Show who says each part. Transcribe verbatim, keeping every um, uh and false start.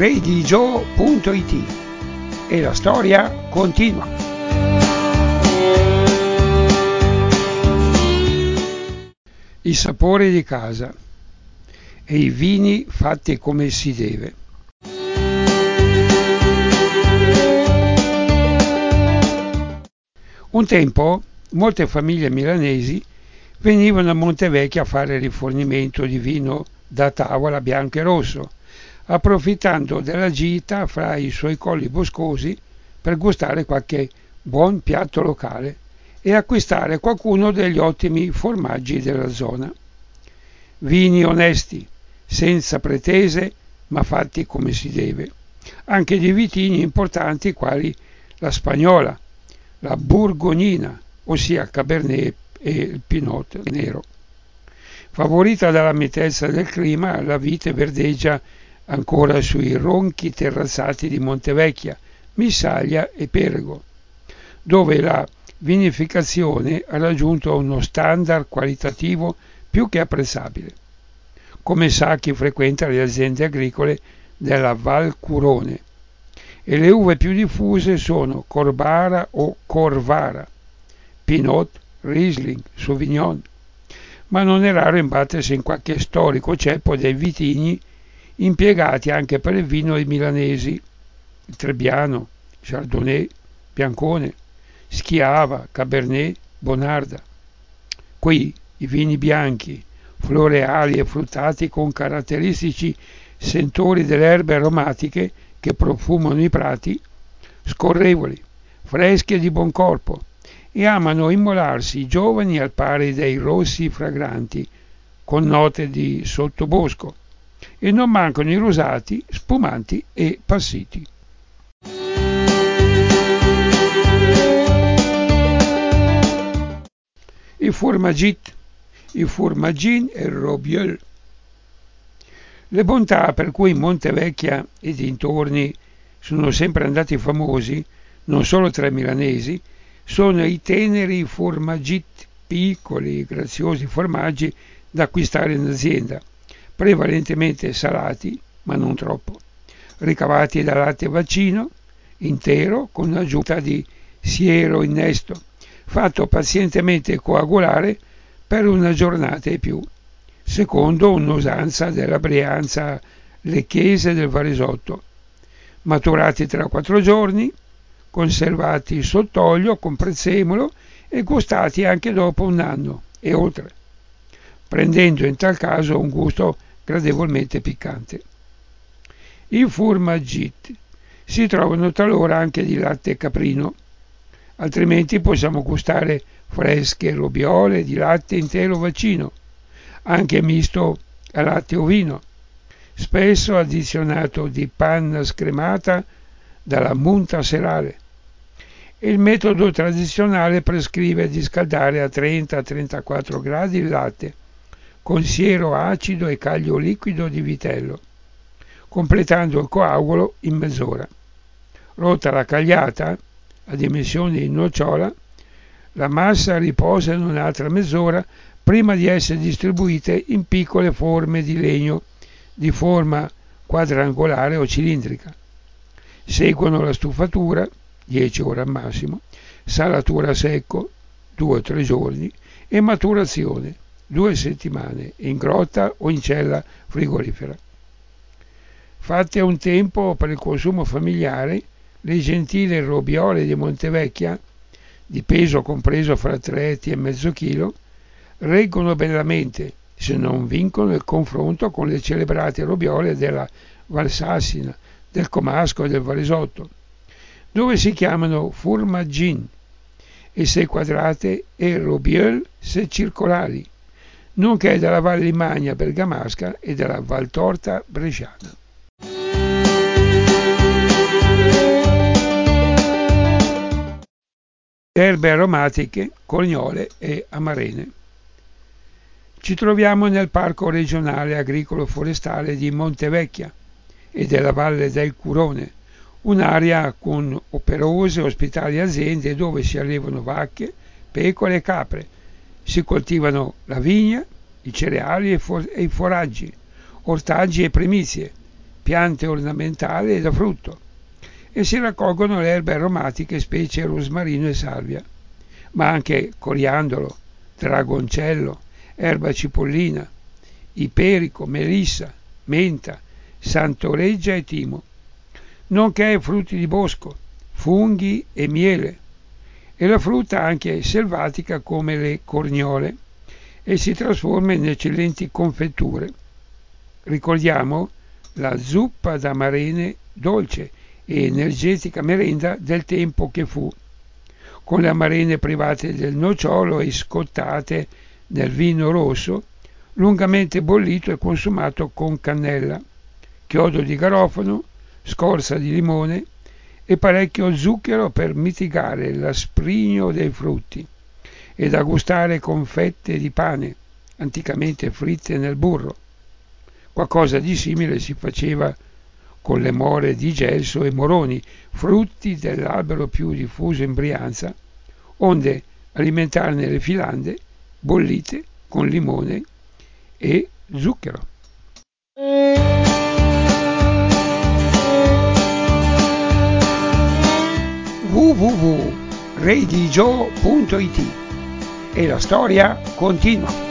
Speaker 1: radio punto it e la storia continua. I sapori di casa e i vini fatti come si deve. Un tempo molte famiglie milanesi venivano a Montevecchia a fare rifornimento di vino da tavola bianco e rosso, approfittando della gita fra i suoi colli boscosi per gustare qualche buon piatto locale e acquistare qualcuno degli ottimi formaggi della zona. Vini onesti, senza pretese, ma fatti come si deve, anche di vitini importanti quali la Spagnola, la Burgognina, ossia il Cabernet e il Pinot nero. Favorita dalla mitezza del clima, la vite verdeggia ancora sui ronchi terrazzati di Montevecchia, Missaglia e Perego, dove la vinificazione ha raggiunto uno standard qualitativo più che apprezzabile. Come sa chi frequenta le aziende agricole della Val Curone, e le uve più diffuse sono Corbara o Corvara, Pinot, Riesling, Sauvignon, ma non è raro imbattersi in qualche storico ceppo dei vitigni impiegati anche per il vino dei milanesi, il Trebbiano, Chardonnay, Biancone, Schiava, Cabernet, Bonarda. Qui i vini bianchi, floreali e fruttati con caratteristici sentori delle erbe aromatiche che profumano i prati, scorrevoli, freschi e di buon corpo, e amano immolarsi giovani al pari dei rossi fragranti, con note di sottobosco, e non mancano i rosati, spumanti e passiti. I Fourmagit, i Fourmagin e il Robiel. Le bontà per cui Montevecchia e dintorni sono sempre andati famosi, non solo tra i milanesi, sono i teneri Fourmagit, piccoli, graziosi formaggi da acquistare in azienda, prevalentemente salati, ma non troppo, ricavati da latte vaccino, intero, con aggiunta di siero innesto, fatto pazientemente coagulare per una giornata e più, secondo un'usanza della Brianza lecchese del Varesotto, maturati tra quattro giorni, conservati sott'olio con prezzemolo e gustati anche dopo un anno e oltre, prendendo in tal caso un gusto gradevolmente piccante. I Fourmagit si trovano talora anche di latte caprino, altrimenti possiamo gustare fresche robiole di latte intero vaccino, anche misto a latte ovino, spesso addizionato di panna scremata dalla munta serale. Il metodo tradizionale prescrive di scaldare a trenta trentaquattro gradi il latte, con siero acido e caglio liquido di vitello, completando il coagulo in mezz'ora. Rotta la cagliata, a dimensioni di nocciola, la massa riposa in un'altra mezz'ora prima di essere distribuite in piccole forme di legno di forma quadrangolare o cilindrica. Seguono la stufatura, dieci ore al massimo, salatura a secco, due o tre giorni, e maturazione, due settimane, in grotta o in cella frigorifera. Fatte a un tempo per il consumo familiare, le gentili robiole di Montevecchia, di peso compreso fra tre e tre e mezzo chilo, reggono bellamente, se non vincono il confronto con le celebrate robiole della Valsassina, del Comasco e del Varesotto, dove si chiamano Fourmagin, e se quadrate, e Robiel se circolari, nonché della Val Limagna bergamasca e della Val Torta bresciana. Erbe aromatiche, cognole e amarene. Ci troviamo nel Parco regionale agricolo forestale di Montevecchia e della Valle del Curone, un'area con operose e ospitali aziende dove si allevano vacche, pecore e capre, si coltivano la vigna, i cereali e, for- e i foraggi, ortaggi e primizie, piante ornamentali e da frutto, e si raccolgono le erbe aromatiche, specie rosmarino e salvia, ma anche coriandolo, dragoncello, erba cipollina, iperico, melissa, menta, santoreggia e timo, nonché frutti di bosco, funghi e miele, e la frutta anche selvatica come le corniole, e si trasforma in eccellenti confetture. Ricordiamo la zuppa d'amarene dolce e energetica merenda del tempo che fu, con le amarene private del nocciolo e scottate nel vino rosso, lungamente bollito e consumato con cannella, chiodo di garofano, scorza di limone e parecchio zucchero per mitigare l'asprigno dei frutti, e da gustare con fette di pane, anticamente fritte nel burro. Qualcosa di simile si faceva con le more di gelso e moroni, frutti dell'albero più diffuso in Brianza, onde alimentarne le filande bollite con limone e zucchero. w w w punto redigio punto it E la storia continua.